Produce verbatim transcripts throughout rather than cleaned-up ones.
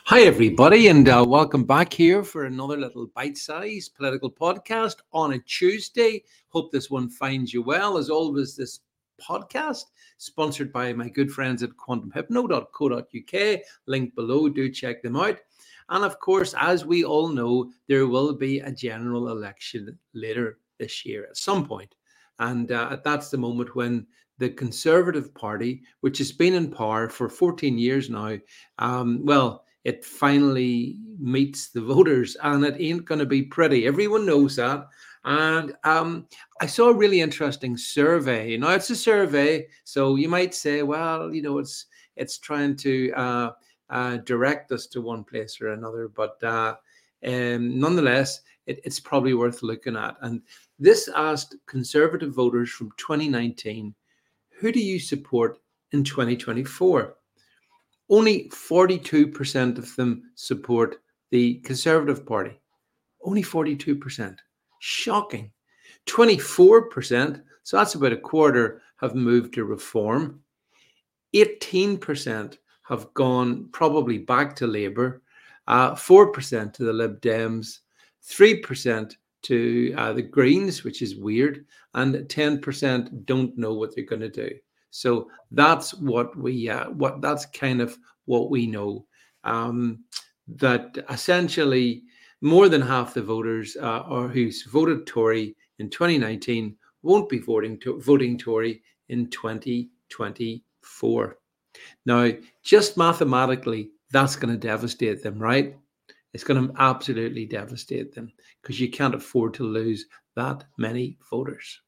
Hi, everybody, and uh, welcome back here for another little bite-sized political podcast on a Tuesday. Hope this one finds you well. As always, this podcast sponsored by my good friends at quantum hypno dot co dot uk. Link below. Do check them out. And of course, as we all know, there will be a general election later this year at some point. And uh, that's the moment when the Conservative Party, which has been in power for fourteen years now, um, well, it finally meets the voters, and it ain't going to be pretty. Everyone knows that. And um, I saw a really interesting survey. Now, it's a survey, so you might say, well, you know, it's it's trying to uh, uh, direct us to one place or another. But uh, um, nonetheless, it, it's probably worth looking at. And this asked Conservative voters from twenty nineteen, who do you support in twenty twenty-four? Only forty-two percent of them support the Conservative Party. Only forty-two percent. Shocking. twenty-four percent, so that's about a quarter, have moved to Reform. eighteen percent have gone probably back to Labour. Uh, four percent to the Lib Dems. three percent to uh, the Greens, which is weird. And ten percent don't know what they're going to do. So that's what we, uh, what that's kind of what we know. Um, that essentially more than half the voters uh, or who voted Tory in twenty nineteen won't be voting to, voting Tory in twenty twenty-four. Now, just mathematically, that's going to devastate them, right? It's going to absolutely devastate them because you can't afford to lose that many voters.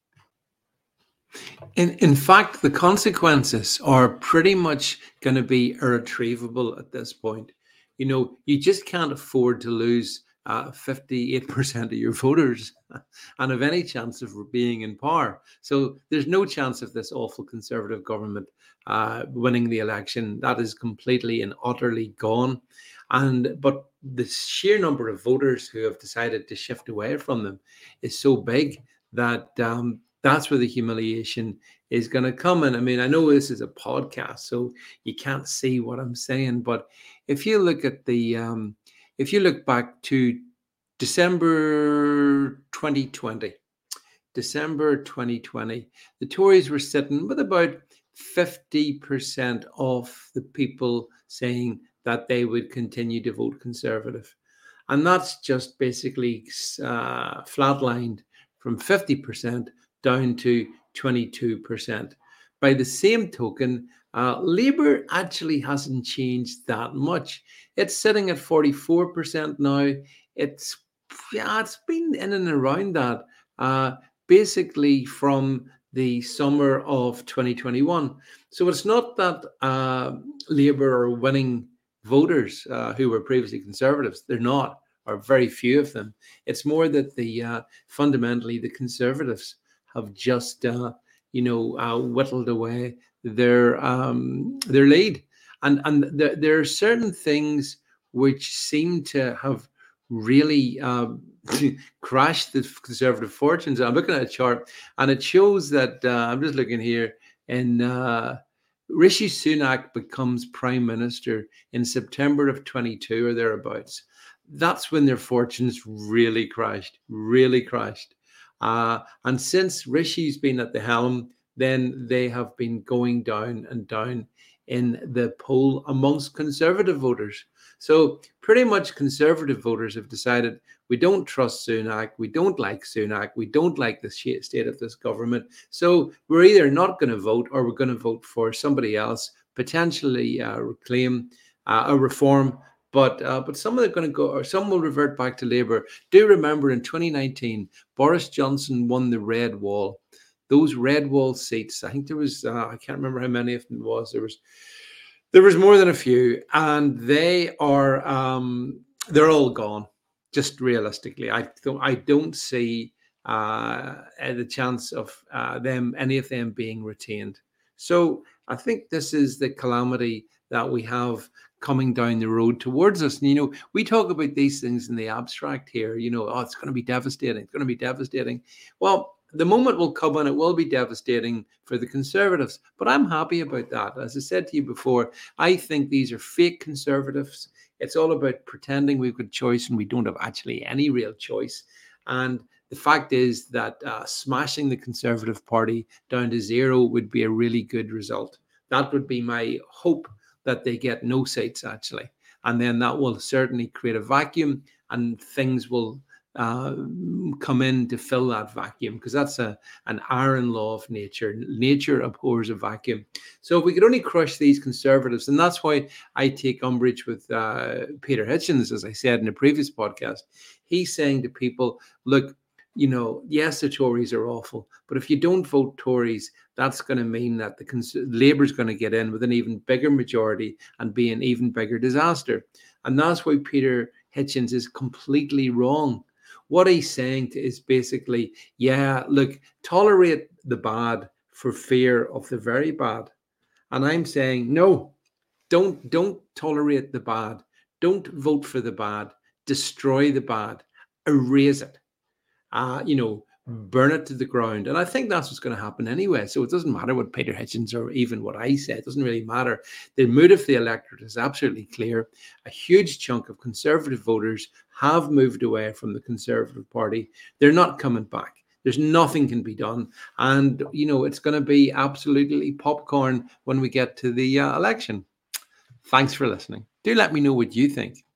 In, in fact, the consequences are pretty much going to be irretrievable at this point. You know, you just can't afford to lose uh, fifty-eight percent of your voters and have any chance of being in power. So there's no chance of this awful Conservative government uh, winning the election. That is completely and utterly gone. And but the sheer number of voters who have decided to shift away from them is so big that um, that's where the humiliation is going to come. And I mean, I know this is a podcast, so you can't see what I'm saying. But if you look at the, um, if you look back to December twenty twenty, December twenty twenty, the Tories were sitting with about fifty percent of the people saying that they would continue to vote Conservative. And that's just basically uh, flatlined from fifty percent down to twenty-two percent. By the same token, uh, Labour actually hasn't changed that much. It's sitting at forty-four percent now. It's yeah, it's been in and around that uh, basically from the summer of twenty twenty-one. So it's not that uh, Labour are winning voters uh, who were previously Conservatives. They're not, or very few of them. It's more that the uh, fundamentally the Conservatives have just, uh, you know, uh, whittled away their um, their lead, and and there, there are certain things which seem to have really um, crashed the Conservative fortunes. I'm looking at a chart, and it shows that uh, I'm just looking here, and uh, Rishi Sunak becomes Prime Minister in September of twenty-two or thereabouts. That's when their fortunes really crashed, really crashed. Uh, and since Rishi's been at the helm, then they have been going down and down in the poll amongst Conservative voters. So pretty much Conservative voters have decided we don't trust Sunak, we don't like Sunak, we don't like the state of this government. So we're either not going to vote or we're going to vote for somebody else, potentially uh, reclaim uh, a reform. But uh, but some of them are going to go, or some will revert back to Labour. Do remember in twenty nineteen, Boris Johnson won the Red Wall. Those Red Wall seats, I think there was, uh, I can't remember how many of them it was. There was, there was more than a few, and they are, um, they're all gone. Just realistically, I don't, I don't see uh, the chance of uh, them, any of them, being retained. So I think this is the calamity that we have coming down the road towards us. And, you know, we talk about these things in the abstract here, you know, oh, it's going to be devastating. It's going to be devastating. Well, the moment will come and it will be devastating for the Conservatives. But I'm happy about that. As I said to you before, I think these are fake Conservatives. It's all about pretending we've got choice and we don't have actually any real choice. And the fact is that uh, smashing the Conservative Party down to zero would be a really good result. That would be my hope, that they get no seats, actually. And then that will certainly create a vacuum, and things will uh, come in to fill that vacuum, because that's a an iron law of nature. Nature abhors a vacuum. So if we could only crush these Conservatives, and that's why I take umbrage with uh, Peter Hitchens, as I said in the previous podcast. He's saying to people, look, you know, yes, the Tories are awful, but if you don't vote Tories, that's going to mean that the cons- Labour's going to get in with an even bigger majority and be an even bigger disaster. And that's why Peter Hitchens is completely wrong. What he's saying to is basically, yeah, look, tolerate the bad for fear of the very bad. And I'm saying, no, don't, don't tolerate the bad. Don't vote for the bad. Destroy the bad. Erase it. Uh, you know, burn it to the ground. And I think that's what's going to happen anyway. So it doesn't matter what Peter Hitchens or even what I say. It doesn't really matter. The mood of the electorate is absolutely clear. A huge chunk of Conservative voters have moved away from the Conservative Party. They're not coming back. There's nothing can be done. And, you know, it's going to be absolutely popcorn when we get to the uh, election. Thanks for listening. Do let me know what you think.